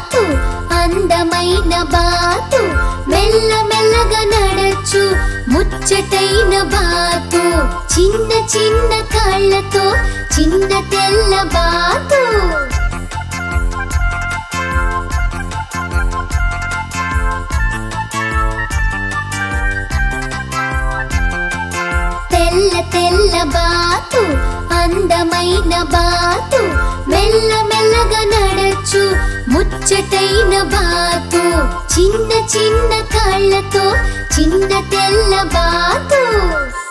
బాతు అందమైన బాతు మెల్ల మెల్లగా నడచు ముచ్చటైన బాతు చిన్న చిన్న కాళ్ళతో చిన్న తెల్ల బాతు తెల్ల తెల్ల బాతు అందమైన బాతు మెల్ల మెల్లగా నడచు ముచ్చటైన బాతు చిన్న చిన్న కాళ్ళతో చిన్న తెల్ల బాతు